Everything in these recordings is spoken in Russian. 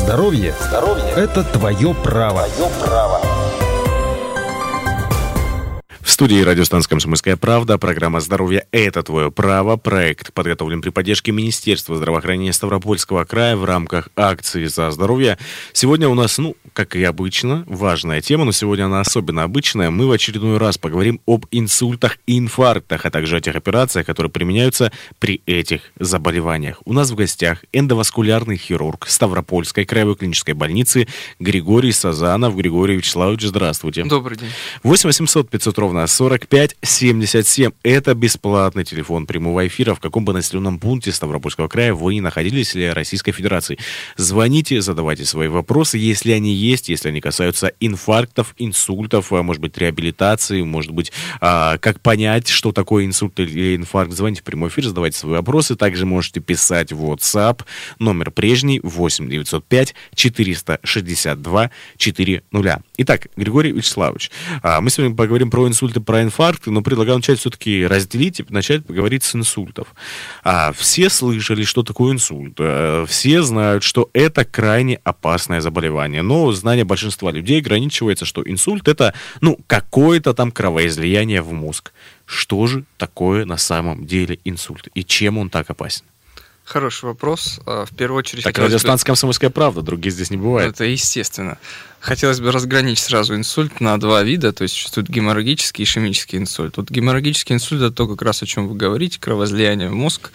Здоровье – это твое право. В студии радиостанции «Комсомольская правда». Программа «Здоровье – это твое право». Проект подготовлен при поддержке Министерства здравоохранения Ставропольского края в рамках акции «За здоровье». Сегодня у нас, как и обычно, важная тема, но сегодня она особенно обычная. Мы в очередной раз поговорим об инсультах и инфарктах, а также о тех операциях, которые применяются при этих заболеваниях. У нас в гостях эндоваскулярный хирург Ставропольской краевой клинической больницы Григорий Сазанов. Григорий Вячеславович, здравствуйте. Добрый день. 8 800 500 ровно 45 77. Это бесплатный телефон прямого эфира, в каком бы населенном пункте Ставропольского края вы ни находились или Российской Федерации. Звоните, задавайте свои вопросы, если они есть, если они касаются инфарктов, инсультов, может быть, реабилитации, может быть, как понять, что такое инсульт или инфаркт. Звоните в прямой эфир, задавайте свои вопросы. Также можете писать в WhatsApp. Номер прежний 8 905 462 400. Итак, Григорий Вячеславович, мы сегодня поговорим про инсульты, про инфаркты, но предлагаю начать все-таки разделить и начать поговорить с инсультов. Все слышали, что такое инсульт. Все знают, что это крайне опасное заболевание. Но знание большинства людей ограничивается, что инсульт это, какое-то там кровоизлияние в мозг. Что же такое на самом деле инсульт? И чем он так опасен? Хороший вопрос. В первую очередь... Так радиостанция «Комсомольская правда», других здесь не бывает. Это естественно. Хотелось бы разграничить сразу инсульт на два вида, то есть существует геморрагический и ишемический инсульт. Вот геморрагический инсульт – это то, как раз о чем вы говорите, кровоизлияние в мозг.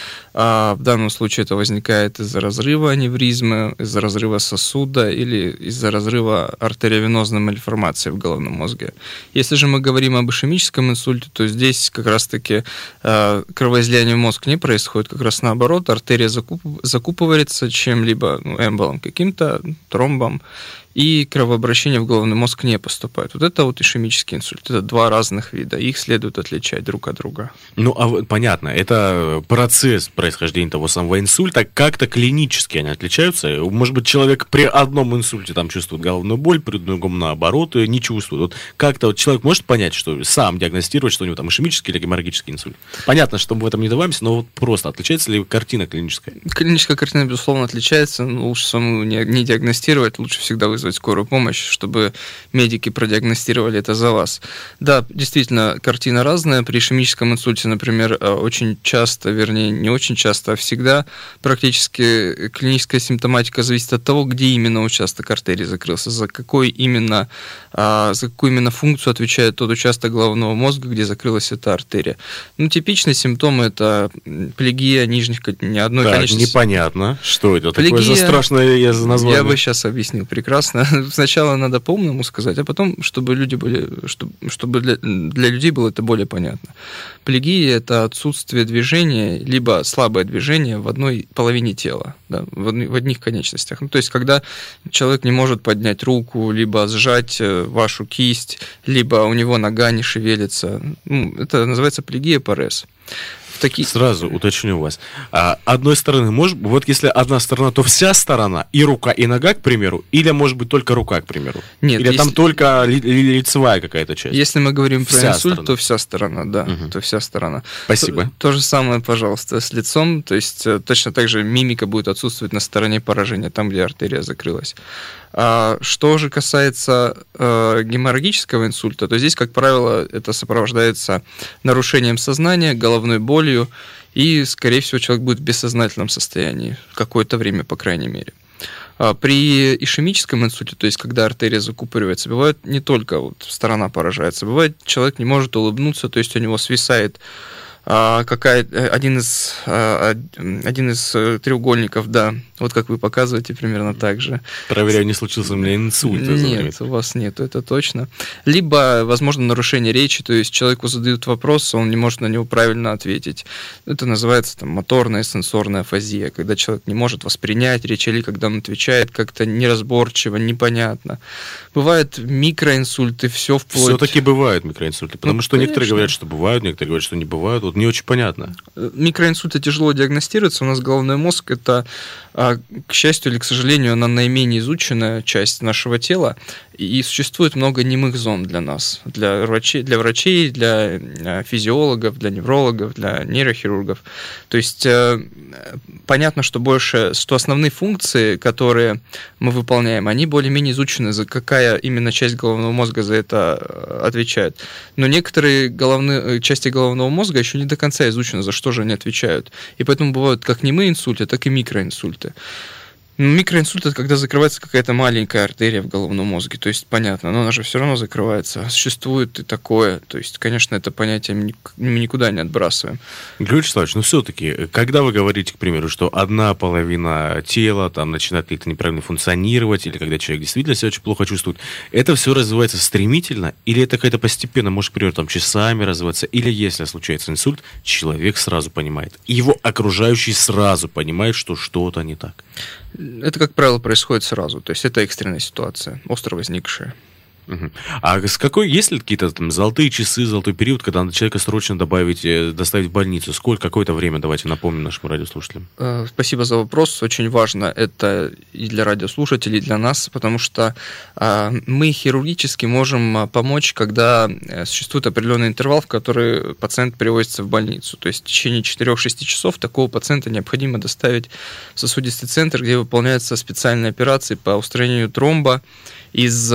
В данном случае это возникает из-за разрыва аневризмы, из-за разрыва сосуда или из-за разрыва артериовенозной мальформации в головном мозге. Если же мы говорим об ишемическом инсульте, то здесь как раз-таки кровоизлияние в мозг не происходит, как раз наоборот, артерия закупоривается чем-либо, эмболом каким-то, тромбом, и кровообращение в головной мозг не поступает. Вот это вот ишемический инсульт. Это два разных вида. Их следует отличать друг от друга. Понятно. Это процесс происхождения того самого инсульта. Как-то клинически они отличаются. Может быть, человек при одном инсульте там чувствует головную боль, при другом наоборот не чувствует. Вот как-то человек может понять, что сам диагностировать, что у него там ишемический или геморрагический инсульт. Понятно, что мы в этом не добавимся, но вот просто отличается ли картина клиническая? Клиническая картина, безусловно, отличается. Лучше самому не диагностировать, лучше всегда вызвать скорую помощь, чтобы медики продиагностировали это за вас. Да, действительно, картина разная. При ишемическом инсульте, например, очень часто, вернее, не очень часто, а всегда практически клиническая симптоматика зависит от того, где именно участок артерии закрылся, за какую именно функцию отвечает тот участок головного мозга, где закрылась эта артерия. Типичные симптомы – это плегия нижних одной конечности. Непонятно, что это такое за страшное название. Я бы сейчас объяснил прекрасно. Сначала надо по-умному сказать, а потом, чтобы для людей было это более понятно. Плегия – это отсутствие движения, либо слабое движение в одной половине тела, да, в одних конечностях. То есть, когда человек не может поднять руку, либо сжать вашу кисть, либо у него нога не шевелится, это называется плегия парез. Сразу уточню вас. Одной стороны, вот если одна сторона, то вся сторона, и рука, и нога, к примеру, или может быть только рука, к примеру? Нет. Или там только лицевая какая-то часть? Если мы говорим про инсульт, то вся сторона, да, то вся сторона. Спасибо. То же самое, пожалуйста, с лицом, то есть точно так же мимика будет отсутствовать на стороне поражения, там, где артерия закрылась. Что же касается геморрагического инсульта, то здесь, как правило, это сопровождается нарушением сознания, головной болью, и, скорее всего, человек будет в бессознательном состоянии какое-то время, по крайней мере. При ишемическом инсульте, то есть когда артерия закупоривается, бывает не только сторона поражается, бывает человек не может улыбнуться, то есть у него свисает один из треугольников, да, вот как вы показываете, примерно так же. Проверяю, не случился у меня инсульт. Нет, у вас нет, это точно. Либо, возможно, нарушение речи, то есть человеку задают вопрос, он не может на него правильно ответить. Это называется моторная сенсорная афазия, когда человек не может воспринять речь, или когда он отвечает как-то неразборчиво, непонятно. Бывают микроинсульты, все вплоть... Все-таки бывают микроинсульты, потому что некоторые говорят, что бывают, некоторые говорят, что не бывают. тут не очень понятно. Микроинсульты тяжело диагностируются. У нас головной мозг – это, к счастью или к сожалению, она наименее изученная часть нашего тела, и существует много немых зон для нас, для врачей, для физиологов, для неврологов, для нейрохирургов. То есть понятно, что основные функции, которые мы выполняем, они более-менее изучены, за какая именно часть головного мозга за это отвечает. Но некоторые части головного мозга еще не до конца изучены, за что же они отвечают. И поэтому бывают как немые инсульты, так и микроинсульты. Микроинсульт – это когда закрывается какая-то маленькая артерия в головном мозге. То есть, понятно, но она же все равно закрывается. Существует и такое. То есть, конечно, это понятие мы никуда не отбрасываем. Григорий Вячеславович, все-таки, когда вы говорите, к примеру, что одна половина тела там начинает как-то неправильно функционировать, или когда человек действительно себя очень плохо чувствует, это все развивается стремительно, или это какая-то постепенно, может, к примеру, там, часами развиваться, или если случается инсульт, человек сразу понимает, и его окружающие сразу понимают, что что-то не так? Это, как правило, происходит сразу. То есть это экстренная ситуация, остро возникшая. Угу. А есть ли какие-то там золотые часы, золотой период, когда надо человека срочно доставить в больницу? Какое-то время, давайте напомним нашим радиослушателям. Спасибо за вопрос. Очень важно это и для радиослушателей, и для нас, потому что мы хирургически можем помочь, когда существует определенный интервал, в который пациент привозится в больницу. То есть в течение 4-6 часов такого пациента необходимо доставить в сосудистый центр, где выполняются специальные операции по устранению тромба из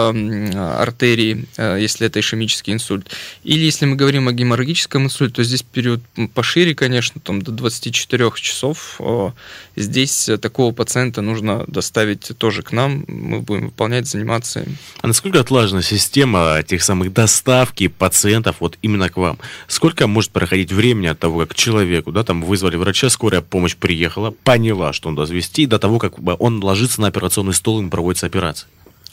артерии, если это ишемический инсульт. Или если мы говорим о геморрагическом инсульте, то здесь период пошире, конечно, там, до 24 часов. Здесь такого пациента нужно доставить тоже к нам, мы будем выполнять, заниматься им. А насколько отлажена система тех самых доставки пациентов вот именно к вам? Сколько может проходить времени от того, как человеку, там вызвали врача, скорая помощь приехала, поняла, что он должен везти, до того, как он ложится на операционный стол, и проводится операция?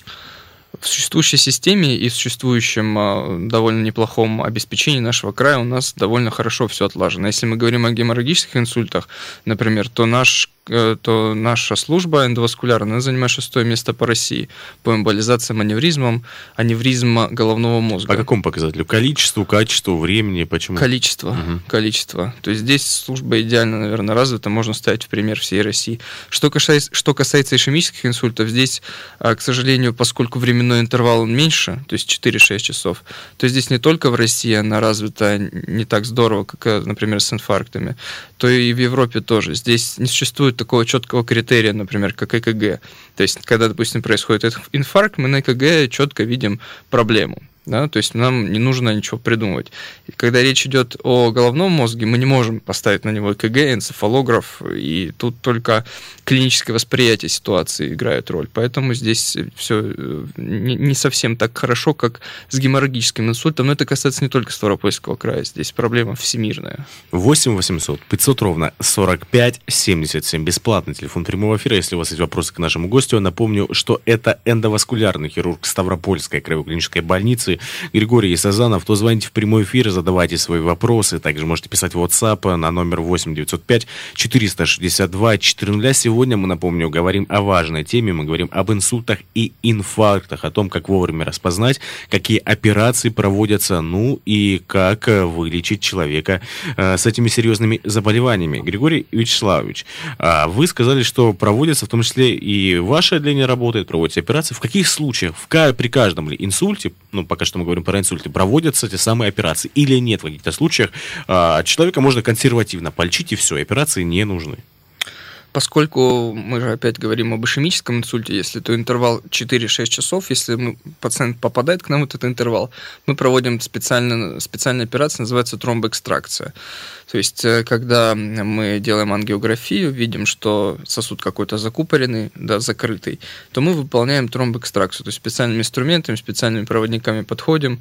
В существующей системе и в существующем довольно неплохом обеспечении нашего края у нас довольно хорошо все отлажено. Если мы говорим о геморрагических инсультах, например, то наша служба эндоваскулярная занимает 6-е место по России по эмболизациям, аневризма головного мозга. По какому показателю? Количеству, качеству, времени? Почему? Количество. То есть здесь служба идеально, наверное, развита, можно ставить в пример всей России. Что касается ишемических инсультов, здесь, к сожалению, поскольку временной интервал он меньше, то есть 4-6 часов, то здесь не только в России она развита не так здорово, как, например, с инфарктами, то и в Европе тоже. Здесь не существует такого четкого критерия, например, как ЭКГ. То есть, когда, допустим, происходит инфаркт, мы на ЭКГ четко видим проблему. Да, то есть нам не нужно ничего придумывать. И когда речь идет о головном мозге, мы не можем поставить на него ЭКГ, энцефалограф, и тут только клиническое восприятие ситуации играет роль. Поэтому здесь все не совсем так хорошо, как с геморрагическим инсультом, но это касается не только Ставропольского края, здесь проблема всемирная. 8 800 500 ровно 45 77. Бесплатный телефон прямого эфира. Если у вас есть вопросы к нашему гостю, напомню, что это эндоваскулярный хирург Ставропольской краевой клинической больницы Григорий Сазанов. То звоните в прямой эфир, задавайте свои вопросы. Также можете писать в WhatsApp на номер 8 905 462 400. Сегодня мы, напомню, говорим о важной теме. Мы говорим об инсультах и инфарктах, о том, как вовремя распознать, какие операции проводятся, и как вылечить человека с этими серьезными заболеваниями. Григорий Вячеславович, вы сказали, что проводятся, в том числе и ваше отделение работает, проводятся операции. В каких случаях, при каждом ли инсульте, пока что мы говорим про инсульты, проводятся те самые операции или нет в каких-то случаях? Человека можно консервативно полечить, и все, операции не нужны. Поскольку мы же опять говорим об ишемическом инсульте, если то интервал 4-6 часов, если пациент попадает к нам в этот интервал, мы проводим специальная операция, называется тромбоэкстракция. То есть, когда мы делаем ангиографию, видим, что сосуд какой-то закупоренный, закрытый, то мы выполняем тромбоэкстракцию. То есть специальными инструментами, специальными проводниками подходим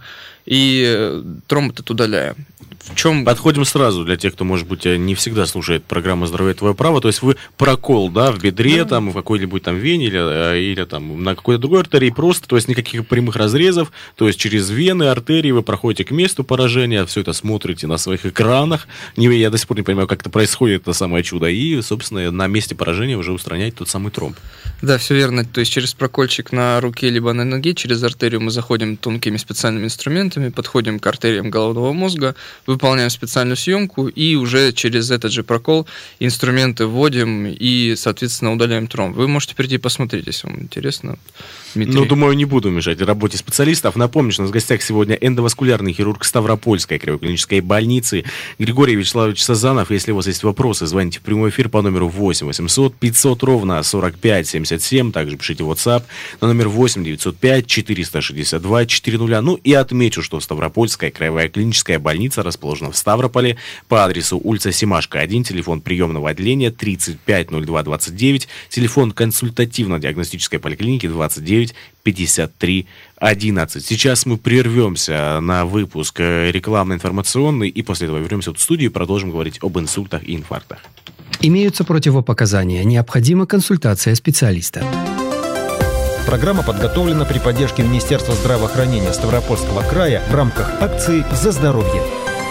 и тромб этот удаляем. Подходим сразу для тех, кто, может быть, не всегда слушает программу «Здоровье – твое право». То есть вы прокол, да, в бедре, там, в какой-нибудь там вене или там на какой-то другой артерии, просто, то есть никаких прямых разрезов, то есть через вены, артерии вы проходите к месту поражения, все это смотрите на своих экранах. Я до сих пор не понимаю, как это происходит, это самое чудо, и, собственно, на месте поражения уже устраняете тот самый тромб. Да, все верно. То есть через прокольчик на руке либо на ноге, через артерию мы заходим тонкими специальными инструментами, подходим к артериям головного мозга, выполняем специальную съемку и уже через этот же прокол инструменты вводим и, соответственно, удаляем тромб. Вы можете прийти посмотреть, если вам интересно, Дмитрий. Ну, думаю, не буду мешать работе специалистов. Напомню, что у нас в гостях сегодня эндоваскулярный хирург Ставропольской краево-клинической больницы Григорий Вячеславович Сазанов. Если у вас есть вопросы, звоните в прямой эфир по номеру 8 800 500 ровно 45 77. Также пишите в WhatsApp на номер 8 905 462 400. Ну и отмечу, что Ставропольская краевая клиническая больница расположена в Ставрополе по адресу улица Семашко, 1, телефон приемного отделения 350229, телефон консультативно-диагностической поликлиники 29 53 11. Сейчас мы прервемся на выпуск рекламно-информационный и после этого вернемся в студию и продолжим говорить об инсультах и инфарктах. Имеются противопоказания. Необходима консультация специалиста. Программа подготовлена при поддержке Министерства здравоохранения Ставропольского края в рамках акции «За здоровье».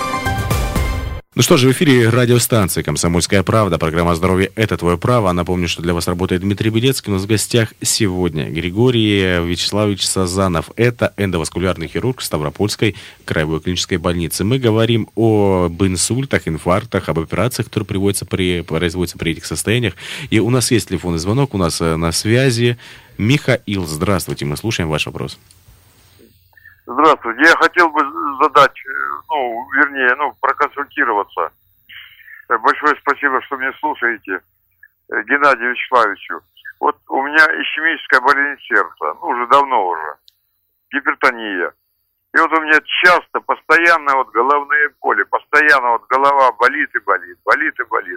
Ну что же, в эфире радиостанции «Комсомольская правда», программа «Здоровье – это твое право». Напомню, что для вас работает Дмитрий Белецкий. У нас в гостях сегодня Григорий Вячеславович Сазанов. Это эндоваскулярный хирург Ставропольской краевой клинической больницы. Мы говорим об инсультах, инфарктах, об операциях, которые производятся при этих состояниях. И у нас есть телефонный звонок, у нас на связи Михаил. Здравствуйте, мы слушаем ваш вопрос. Здравствуйте. Я хотел бы задать, проконсультироваться. Большое спасибо, что меня слушаете, Геннадию Вячеславовичу. Вот у меня ишемическая болезнь сердца, уже давно гипертония. И вот у меня часто, постоянно головные боли, постоянно голова болит и болит, болит и болит.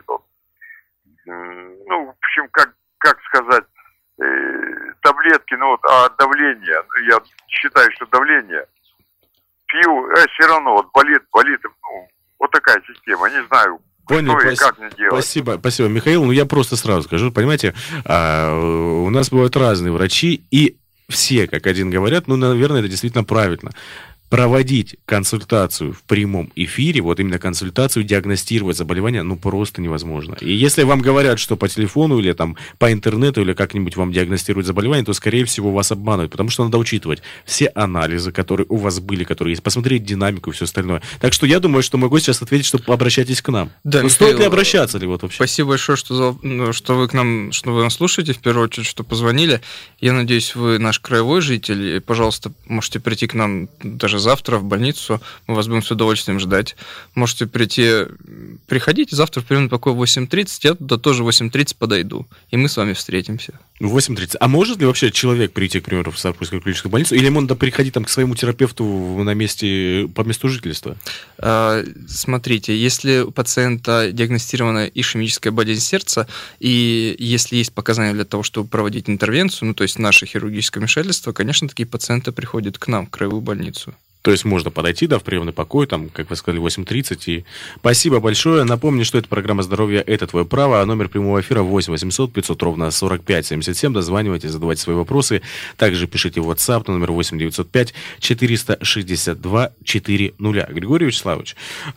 В общем, как сказать, таблетки, а давление, я считаю, что давление, пью, все равно болит, вот такая система, не знаю, понял, что и как мне делать. Спасибо, Михаил. Я просто сразу скажу, понимаете, у нас бывают разные врачи, и все как один говорят, наверное, это действительно правильно. Проводить консультацию в прямом эфире, вот именно консультацию, диагностировать заболевание, просто невозможно. И если вам говорят, что по телефону или там по интернету или как-нибудь вам диагностируют заболевание, то, скорее всего, вас обманывают, потому что надо учитывать все анализы, которые у вас были, которые есть, посмотреть динамику и все остальное. Так что я думаю, что могу сейчас ответить, что обращайтесь к нам. Да, Михаил, стоит ли обращаться ли вообще? Спасибо большое, что вы нас слушаете, в первую очередь, что позвонили. Я надеюсь, вы наш краевой житель, и, пожалуйста, можете прийти к нам даже завтра в больницу, мы вас будем с удовольствием ждать. Можете приходите завтра в приемный покой в 8:30, я туда тоже в 8:30 подойду, и мы с вами встретимся. В 8:30. А может ли вообще человек прийти, к примеру, в Ставропольскую клиническую больницу, или ему надо приходить к своему терапевту по месту жительства? Смотрите, если у пациента диагностирована ишемическая болезнь сердца, и если есть показания для того, чтобы проводить интервенцию, то есть наше хирургическое вмешательство, конечно, такие пациенты приходят к нам, в краевую больницу. То есть можно подойти, в приемный покой, как вы сказали, 8:30. И спасибо большое. Напомню, что это программа «Здоровье – это твое право». А номер прямого эфира 8 800 500 ровно 45 77. Дозванивайтесь, задавайте свои вопросы. Также пишите в WhatsApp на номер 8 905 462 400. Григорий Вячеславович,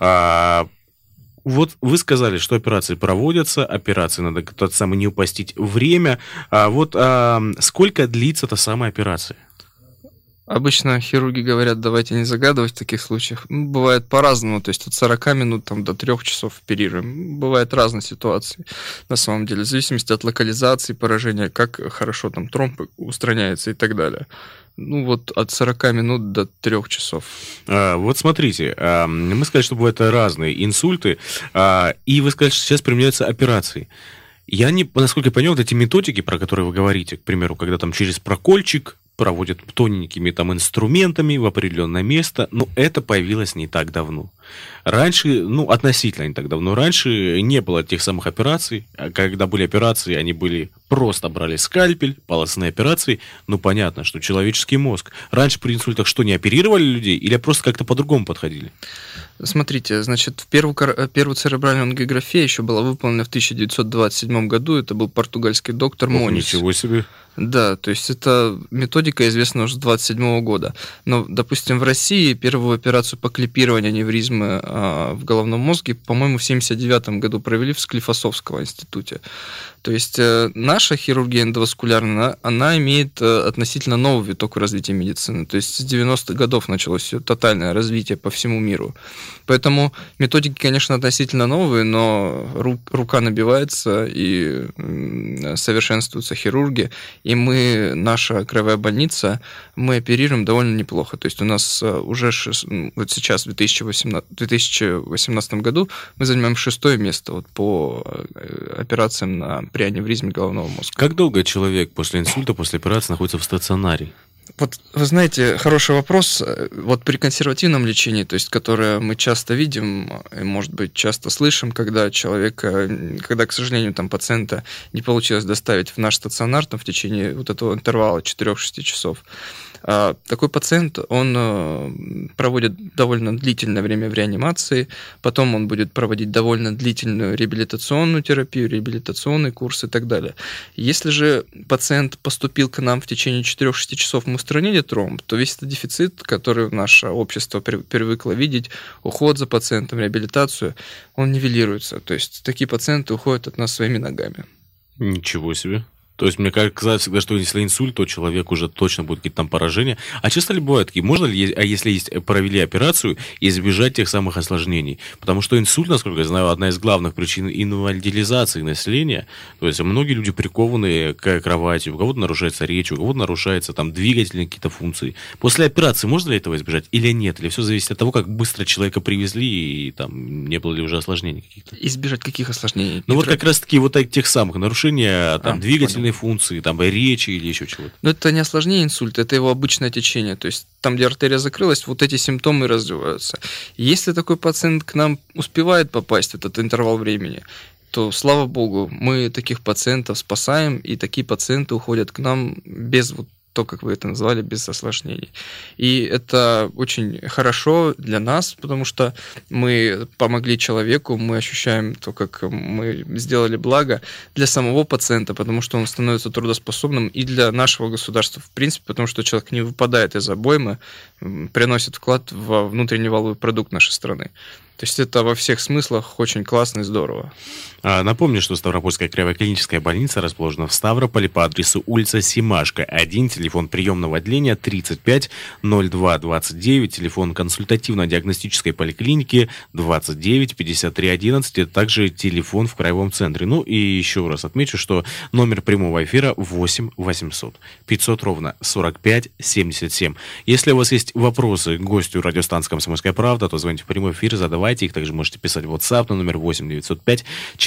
вот вы сказали, что операции проводятся, операции надо не упустить время. Сколько длится та самая операция? Обычно хирурги говорят, давайте не загадывать в таких случаях. Бывает по-разному, то есть от 40 минут до 3 часов оперируем. Бывают разные ситуации, на самом деле, в зависимости от локализации поражения, как хорошо тромб устраняется и так далее. От 40 минут до 3 часов. Вот смотрите, мы сказали, что бывают разные инсульты, и вы сказали, что сейчас применяются операции. Насколько я понял, эти методики, про которые вы говорите, к примеру, когда через прокольчик проводят тоненькими инструментами в определенное место, но это появилось не так давно. Раньше, относительно не так давно, раньше не было тех самых операций. А когда были операции, они были просто брали скальпель, полостные операции. Понятно, что человеческий мозг. Раньше при инсультах что, не оперировали людей или просто как-то по-другому подходили? Смотрите, значит, первую церебральную ангиографию еще была выполнена в 1927 году. Это был португальский доктор Монис. Ничего себе. Да, то есть эта методика известна уже с 1927 года. Но, допустим, в России первую операцию по клипированию аневризмы в головном мозге, по-моему, в 1979 году провели в Склифосовском институте. То есть наша хирургия эндоваскулярная, она имеет относительно новый виток в развитии медицины. То есть с 90-х годов началось тотальное развитие по всему миру. Поэтому методики, конечно, относительно новые, но рука набивается и совершенствуются хирурги. И наша краевая больница, мы оперируем довольно неплохо. То есть у нас уже вот сейчас, в 2018 году, мы занимаем 6-е место по операциям при аневризме головного мозга. Как долго человек после инсульта, после операции находится в стационаре? Вот, вы знаете, хороший вопрос. Вот при консервативном лечении, то есть, которое мы часто видим, и, может быть, часто слышим, когда, к сожалению, пациента не получилось доставить в наш стационар в течение вот этого интервала 4-6 часов, такой пациент, он проводит довольно длительное время в реанимации, потом он будет проводить довольно длительную реабилитационную терапию, реабилитационный курс и так далее. Если же пациент поступил к нам в течение 4-6 часов, мы устранили тромб, то весь этот дефицит, который наше общество привыкло видеть, уход за пациентом, реабилитацию, он нивелируется. То есть такие пациенты уходят от нас своими ногами. Ничего себе. То есть, мне кажется всегда, что если инсульт, то человек уже точно будет какие-то поражения. А часто ли бывают такие? Можно ли, если провели операцию, избежать тех самых осложнений? Потому что инсульт, насколько я знаю, одна из главных причин инвалидизации населения. То есть, многие люди прикованы к кровати, у кого-то нарушается речь, у кого-то нарушаются двигательные какие-то функции. После операции можно ли этого избежать или нет? Или все зависит от того, как быстро человека привезли и не было ли уже осложнений каких-то? Избежать каких осложнений? Вот как раз-таки тех самых нарушений двигательных функции, речи или еще чего-то. Но это не осложнение инсульта, это его обычное течение. То есть там, где артерия закрылась, вот эти симптомы развиваются. Если такой пациент к нам успевает попасть в этот интервал времени, то, слава богу, мы таких пациентов спасаем, и такие пациенты уходят к нам без то, как вы это назвали, без осложнений. И это очень хорошо для нас, потому что мы помогли человеку, мы ощущаем то, как мы сделали благо для самого пациента, потому что он становится трудоспособным, и для нашего государства, в принципе, потому что человек не выпадает из обоймы, приносит вклад во внутренний валовый продукт нашей страны. То есть это во всех смыслах очень классно и здорово. Напомню, что Ставропольская краевая клиническая больница расположена в Ставрополе по адресу улица Семашко, 1, телефон приемного отделения 35 02 29, телефон консультативно-диагностической поликлиники 29 53 11, это также телефон в краевом центре. И еще раз отмечу, что номер прямого эфира 8 800 500 45 77. Если у вас есть вопросы к гостю радиостанции «Комсомольская правда», то звоните в прямой эфир, задавайте их. Также можете писать в WhatsApp на номер 8 905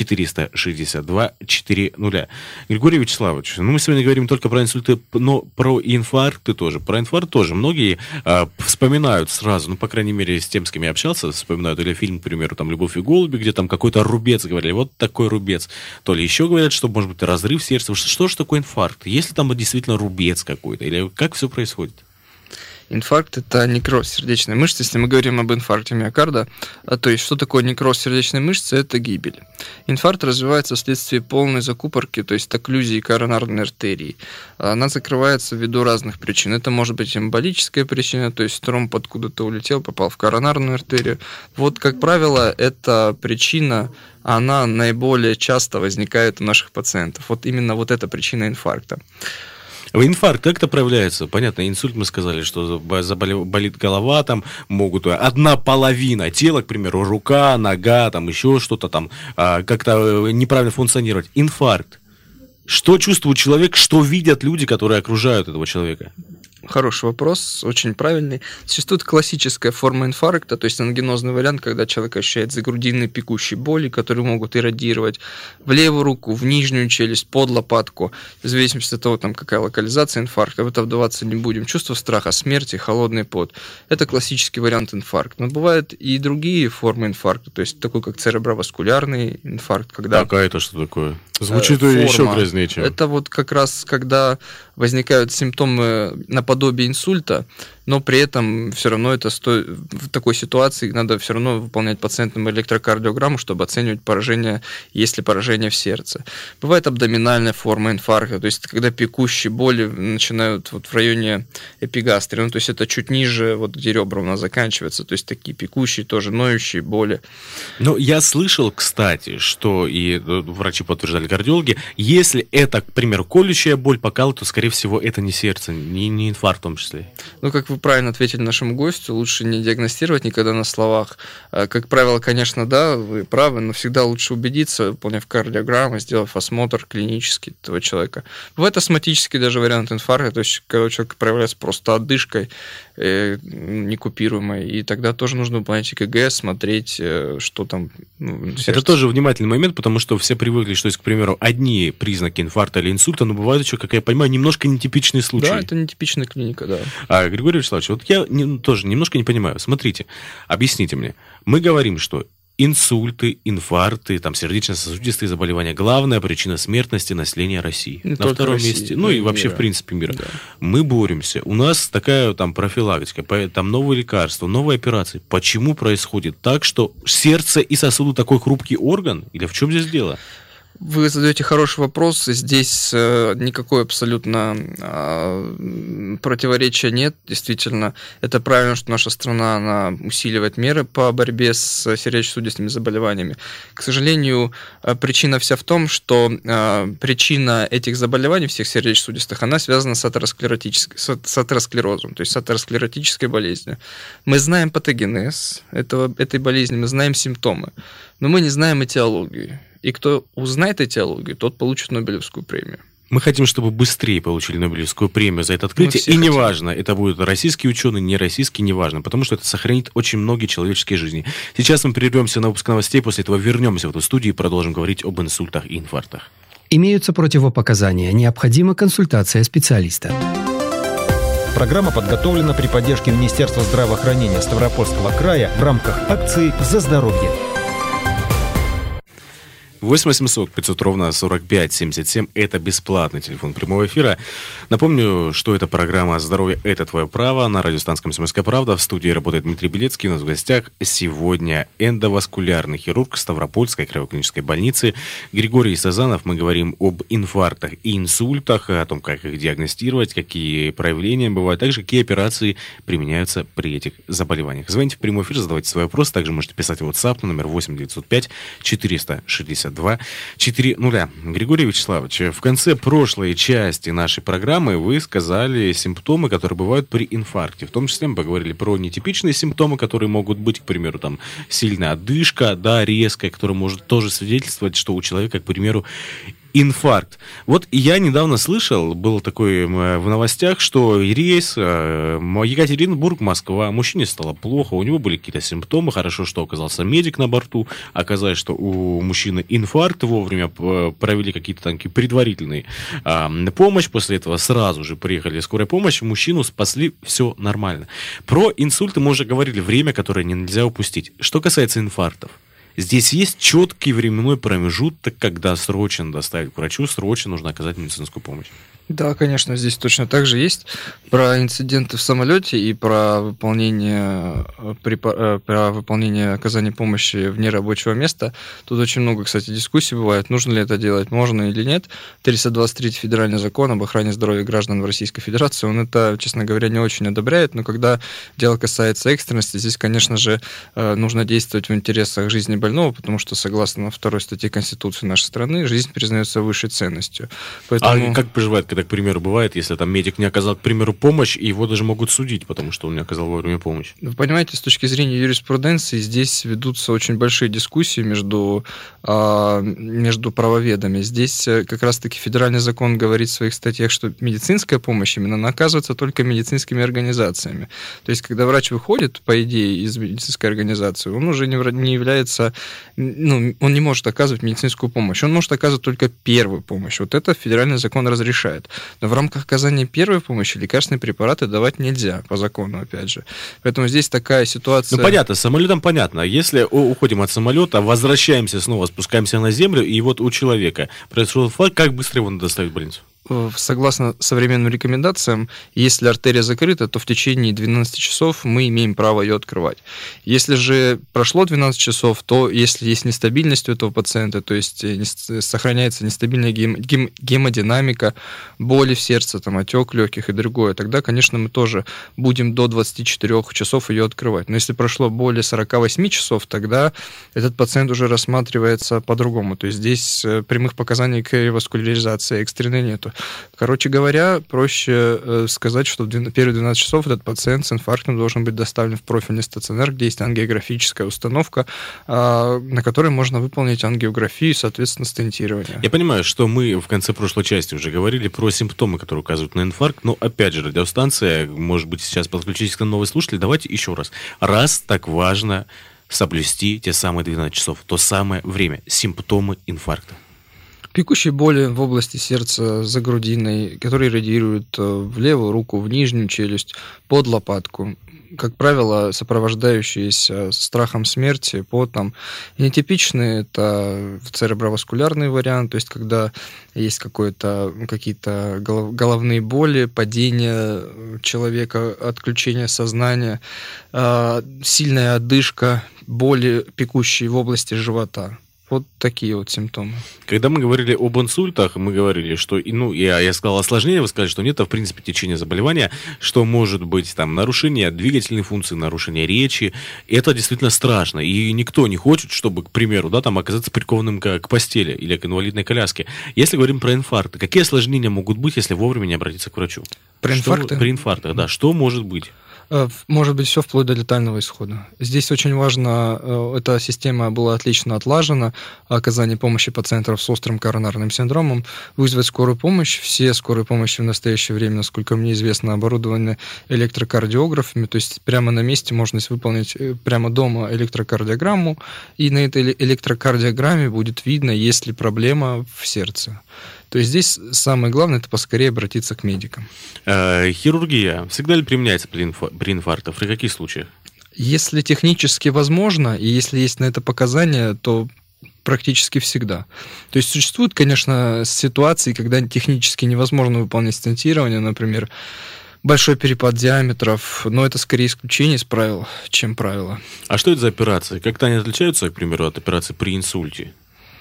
462 400. Григорий Вячеславович, мы сегодня говорим только про инсульты, но про инфаркты тоже. Про инфаркт тоже многие вспоминают сразу, по крайней мере, с тем, с кем я общался, вспоминают или фильм, к примеру, «Любовь и голуби», где какой-то рубец, говорили, вот такой рубец. То ли еще говорят, что может быть разрыв сердца. Что же такое инфаркт? Есть ли там действительно рубец какой-то? Или как все происходит? Инфаркт – это некроз сердечной мышцы. Если мы говорим об инфаркте миокарда, то есть что такое некроз сердечной мышцы? Это гибель. Инфаркт развивается вследствие полной закупорки, то есть окклюзии коронарной артерии. Она закрывается ввиду разных причин. Это может быть эмболическая причина, то есть тромб откуда-то улетел, попал в коронарную артерию. Как правило, эта причина, она наиболее часто возникает у наших пациентов. Именно эта причина инфаркта. Инфаркт как-то проявляется? Понятно, инсульт мы сказали, что болит голова, могут одна половина тела, к примеру, рука, нога, еще что-то как-то неправильно функционировать. Инфаркт. Что чувствует человек, что видят люди, которые окружают этого человека? Хороший вопрос, очень правильный. Существует классическая форма инфаркта, то есть ангинозный вариант, когда человек ощущает загрудинные пекущие боли, которые могут иррадировать в левую руку, в нижнюю челюсть, под лопатку, в зависимости от того, там, какая локализация инфаркта. В это вдаваться не будем. Чувство страха, смерти, холодный пот. Это классический вариант инфаркта. Но бывают и другие формы инфаркта, то есть такой, как цереброваскулярный инфаркт. Когда... Так, а это что такое? Звучит еще грязнее, чем... Это вот как раз, когда возникают симптомы наподобие инсульта, но при этом все равно в такой ситуации надо все равно выполнять пациентам электрокардиограмму, чтобы оценивать поражение, есть ли поражение в сердце. Бывает абдоминальная форма инфаркта, то есть когда пекущие боли начинают вот в районе эпигастрии, то есть это чуть ниже, вот где ребра у нас заканчиваются, то есть такие пекущие, тоже ноющие боли. Ну, я слышал, кстати, что и врачи подтверждали, кардиологи, если это, к примеру, колющая боль, покал, то, скорее всего, это не сердце, не инфаркт в том числе. Ну, как вы правильно ответили нашему гостю, лучше не диагностировать никогда на словах. Как правило, конечно, да, вы правы, но всегда лучше убедиться, выполняв кардиограмму, сделав осмотр клинический этого человека. Бывает астматический даже вариант инфаркта, то есть когда у человека проявляется просто одышкой некупируемой, и тогда тоже нужно выполнять ЭКГ, смотреть, что там. Это тоже внимательный момент, потому что все привыкли, что есть, к примеру, одни признаки инфаркта или инсульта, но бывают еще, как я понимаю, немножко нетипичные случаи. Да, это нетипичная клиника, да. Григорий Вячеславович, вот я тоже немножко не понимаю. Смотрите, объясните мне. Мы говорим, что инсульты, инфаркты, там, сердечно-сосудистые заболевания — главная причина смертности населения России. Не на втором России, месте, ну и вообще, мира. В принципе, мира. Да. Мы боремся. У нас такая там профилактика, там новые лекарства, новые операции. Почему происходит так, что сердце и сосуды такой хрупкий орган? Или в чем здесь дело? Вы задаете хороший вопрос, здесь никакой абсолютно противоречия нет. Действительно, это правильно, что наша страна она усиливает меры по борьбе с сердечно-сосудистыми заболеваниями. К сожалению, причина вся в том, что причина этих заболеваний, всех сердечно-сосудистых, она связана с атеросклерозом, то есть с атеросклеротической болезнью. Мы знаем патогенез этой болезни, мы знаем симптомы, но мы не знаем этиологию. И кто узнает этиологию, тот получит Нобелевскую премию. Мы хотим, чтобы быстрее получили Нобелевскую премию за это открытие. И неважно, это будет российский ученый, не российский, неважно, потому что это сохранит очень многие человеческие жизни. Сейчас мы прервемся на выпуск новостей, после этого вернемся в эту студию и продолжим говорить об инсультах и инфарктах. Имеются противопоказания. Необходима консультация специалиста. Программа подготовлена при поддержке Министерства здравоохранения Ставропольского края в рамках акции «За здоровье». 8 800 500 ровно 45 77. Это бесплатный телефон прямого эфира. Напомню, что это программа «Здоровье – это твое право» на радиостанции «Комсомольская правда». В студии работает Дмитрий Белецкий. У нас в гостях сегодня эндоваскулярный хирург Ставропольской краевой клинической больницы Григорий Сазанов. Мы говорим об инфарктах и инсультах, о том, как их диагностировать, какие проявления бывают, также какие операции применяются при этих заболеваниях. Звоните в прямой эфир, задавайте свои вопросы. Также можете писать в WhatsApp на номер 8 905 460 400. Григорий Вячеславович, в конце прошлой части нашей программы вы сказали симптомы, которые бывают при инфаркте. В том числе мы поговорили про нетипичные симптомы, которые могут быть, к примеру, там сильная одышка, да, резкая, которая может тоже свидетельствовать, что у человека, к примеру, инфаркт. Вот я недавно слышал, было такое в новостях, что рейс Екатеринбург-Москва, мужчине стало плохо, у него были какие-то симптомы, хорошо, что оказался медик на борту, оказалось, что у мужчины инфаркт, вовремя провели какие-то такие предварительные помощь, после этого сразу же приехали скорая помощь, мужчину спасли, все нормально. Про инсульты мы уже говорили, время, которое нельзя упустить. Что касается инфарктов, здесь есть четкий временной промежуток, когда срочно доставить к врачу, срочно нужно оказать медицинскую помощь. Да, конечно, здесь точно так же есть. Про инциденты в самолете и про выполнение оказания помощи вне рабочего места. Тут очень много, кстати, дискуссий бывает, нужно ли это делать, можно или нет. 323 федеральный закон об охране здоровья граждан в Российской Федерации, он это, честно говоря, не очень одобряет, но когда дело касается экстренности, здесь, конечно же, нужно действовать в интересах жизни больного больного, потому что, согласно 2 статье Конституции нашей страны, жизнь признается высшей ценностью. Поэтому... А как поживает, когда, к примеру, бывает, если там медик не оказал, к примеру, помощь, и его даже могут судить, потому что он не оказал вовремя помощь? Вы понимаете, с точки зрения юриспруденции здесь ведутся очень большие дискуссии между правоведами. Здесь как раз-таки федеральный закон говорит в своих статьях, что медицинская помощь именно наказывается только медицинскими организациями. То есть, когда врач выходит, по идее, из медицинской организации, он уже не является, он не может оказывать медицинскую помощь. Он может оказывать только первую помощь. Вот это федеральный закон разрешает. Но в рамках оказания первой помощи лекарственные препараты давать нельзя, по закону, опять же. Поэтому здесь такая ситуация... Ну, понятно, с самолетом понятно. Если уходим от самолета, возвращаемся снова, спускаемся на землю, и вот у человека произошел инфаркт, как быстро его надо доставить в больницу? Согласно современным рекомендациям, если артерия закрыта, то в течение 12 часов мы имеем право ее открывать. Если же прошло 12 часов, то если есть нестабильность у этого пациента, то есть сохраняется нестабильная гемодинамика, боли в сердце, там, отек легких и другое, тогда, конечно, мы тоже будем до 24 часов ее открывать. Но если прошло более 48 часов, тогда этот пациент уже рассматривается по-другому. То есть здесь прямых показаний к реваскуляризации экстренной нету. Короче говоря, проще сказать, что в первые 12 часов этот пациент с инфарктом должен быть доставлен в профильный стационар, где есть ангиографическая установка, на которой можно выполнить ангиографию и, соответственно, стентирование. Я понимаю, что мы в конце прошлой части уже говорили про симптомы, которые указывают на инфаркт, но, опять же, радиостанция, может быть, сейчас подключитесь к новые слушатели, давайте еще раз. Раз так важно соблюсти те самые 12 часов, то самое время, симптомы инфаркта. Пекущие боли в области сердца за грудиной, которые радиируют в левую руку, в нижнюю челюсть, под лопатку. Как правило, сопровождающиеся страхом смерти, потом. Нетипичные – это цереброваскулярный вариант, то есть когда есть какие-то головные боли, падение человека, отключение сознания, сильная одышка, боли, пекущие в области живота. Вот такие вот симптомы. Когда мы говорили об инсультах, мы говорили, что, я сказал осложнение, вы сказали, что нет, в принципе, течение заболевания, что может быть там нарушение двигательной функции, нарушение речи. Это действительно страшно. И никто не хочет, чтобы, к примеру, там оказаться прикованным к постели или к инвалидной коляске. Если говорим про инфаркты, какие осложнения могут быть, если вовремя не обратиться к врачу? При инфаркте? При инфарктах, да. Что может быть? Может быть, все вплоть до летального исхода. Здесь очень важно, эта система была отлично отлажена, оказание помощи пациентам с острым коронарным синдромом, вызвать скорую помощь. Все скорые помощи в настоящее время, насколько мне известно, оборудованы электрокардиографами, то есть прямо на месте можно выполнить прямо дома электрокардиограмму, и на этой электрокардиограмме будет видно, есть ли проблема в сердце. То есть здесь самое главное – это поскорее обратиться к медикам. Хирургия всегда ли применяется при инфарктах? При каких случаях? Если технически возможно, и если есть на это показания, то практически всегда. То есть существуют, конечно, ситуации, когда технически невозможно выполнять стентирование, например, большой перепад диаметров, но это скорее исключение из правил, чем правило. А что это за операции? Как-то они отличаются, к примеру, от операции при инсульте?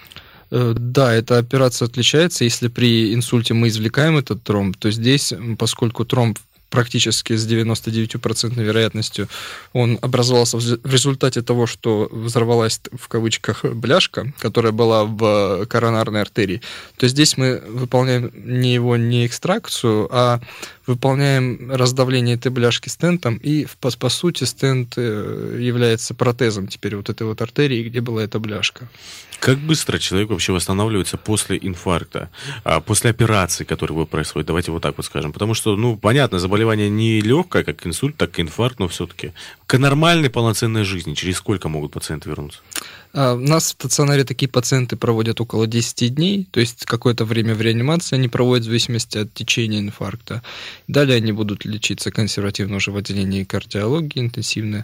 Да, эта операция отличается. Если при инсульте мы извлекаем этот тромб, то здесь, поскольку тромб практически с 99% вероятностью он образовался в результате того, что взорвалась, в кавычках, бляшка, которая была в коронарной артерии, то здесь мы выполняем не экстракцию, а выполняем раздавление этой бляшки стентом, и по сути стент является протезом теперь вот этой вот артерии, где была эта бляшка. Как быстро человек вообще восстанавливается после инфаркта, после операции, которая происходит? Давайте вот так вот скажем. Потому что, понятно, заболевание не легкое, как инсульт, так и инфаркт, но все-таки к нормальной полноценной жизни через сколько могут пациенты вернуться? У нас в стационаре такие пациенты проводят около 10 дней, то есть какое-то время в реанимации они проводят в зависимости от течения инфаркта. Далее они будут лечиться консервативно уже в отделении кардиологии интенсивно.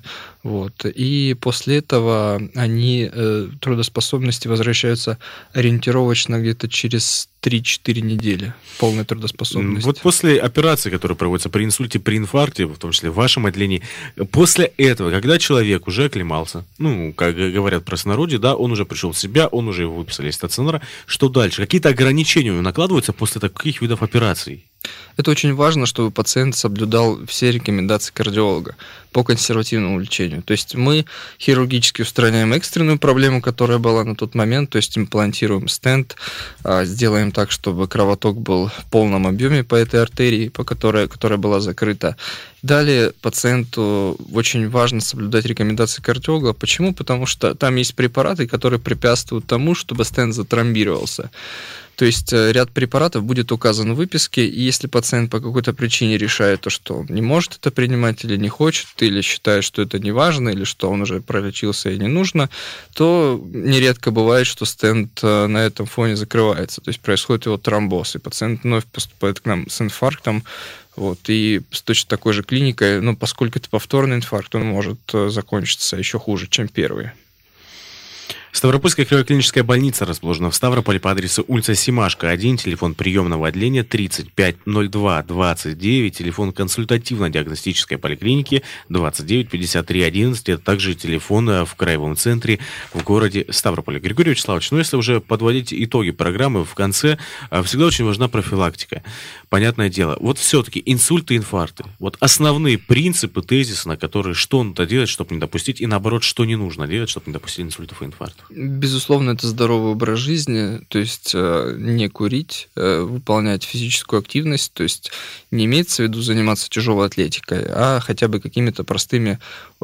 И после этого они трудоспособности возвращаются ориентировочно где-то через 3-4 недели полной трудоспособности. Вот после операции, которая проводится при инсульте, при инфаркте, в том числе в вашем отделении, после этого, когда человек уже оклемался, как говорят в простонародье, да, он уже пришел в себя, он уже его выписали из стационара, что дальше? Какие-то ограничения накладываются после таких видов операций? Это очень важно, чтобы пациент соблюдал все рекомендации кардиолога по консервативному лечению. То есть мы хирургически устраняем экстренную проблему, которая была на тот момент, то есть имплантируем стенд, сделаем так, чтобы кровоток был в полном объеме по этой артерии, которая была закрыта. Далее пациенту очень важно соблюдать рекомендации кардиолога. Почему? Потому что там есть препараты, которые препятствуют тому, чтобы стенд затромбировался. То есть ряд препаратов будет указан в выписке, и если пациент по какой-то причине решает, то, что он не может это принимать или не хочет, или считает, что это не важно, или что он уже пролечился и не нужно, то нередко бывает, что стенд на этом фоне закрывается. То есть происходит его тромбоз, и пациент вновь поступает к нам с инфарктом. И с точно такой же клиникой, поскольку это повторный инфаркт, он может закончиться еще хуже, чем первый. Ставропольская краевая клиническая больница расположена в Ставрополе по адресу улица Семашко, 1, телефон приемного отделения 35 02 29, телефон консультативно-диагностической поликлиники 29 53 11, это также телефон в краевом центре в городе Ставрополе. Григорий Вячеславович, если уже подводить итоги программы в конце, всегда очень важна профилактика. Понятное дело. Все-таки инсульты и инфаркты. Основные принципы, тезисы, на которые что надо делать, чтобы не допустить, и наоборот, что не нужно делать, чтобы не допустить инсультов и инфарктов. Безусловно, это здоровый образ жизни, то есть не курить, выполнять физическую активность, то есть не имеется в виду заниматься тяжелой атлетикой, а хотя бы какими-то простыми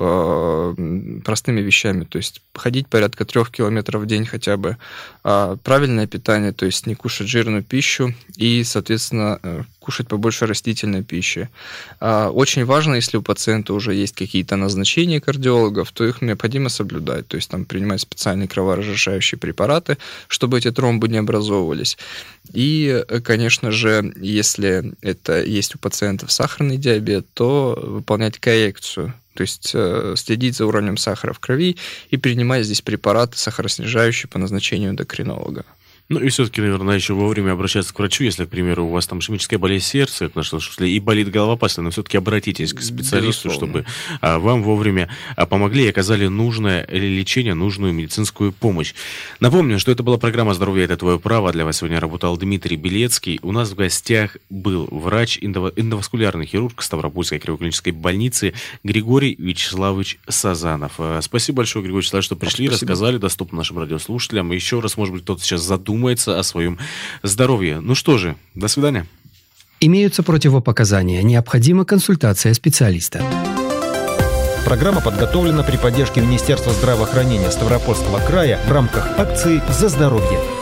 вещами, то есть ходить порядка 3 километров в день хотя бы, правильное питание, то есть не кушать жирную пищу и, соответственно, кушать побольше растительной пищи. Очень важно, если у пациента уже есть какие-то назначения кардиологов, то их необходимо соблюдать, то есть принимать специальные кроворазжижающие препараты, чтобы эти тромбы не образовывались. И, конечно же, если это есть у пациентов сахарный диабет, то выполнять коррекцию, то есть следить за уровнем сахара в крови и принимать здесь препараты сахароснижающие по назначению эндокринолога. И все-таки, наверное, еще вовремя обращаться к врачу, если, к примеру, у вас там ишемическая болезнь сердца, и болит голова постоянно, все-таки обратитесь к специалисту, Безусловно. Чтобы вам вовремя помогли и оказали нужное лечение, нужную медицинскую помощь. Напомню, что это была программа «Здоровье – это твое право». Для вас сегодня работал Дмитрий Белецкий. У нас в гостях был врач, эндоваскулярный хирург Ставропольской краевой клинической больницы Григорий Вячеславович Сазанов. Спасибо большое, Григорий Вячеславович, что пришли, рассказали, доступно нашим радиослушателям. Еще раз, может быть, кто-то сейчас задумается о своем здоровье. Что же, до свидания. Имеются противопоказания. Необходима консультация специалиста. Программа подготовлена при поддержке Министерства здравоохранения Ставропольского края в рамках акции «За здоровье».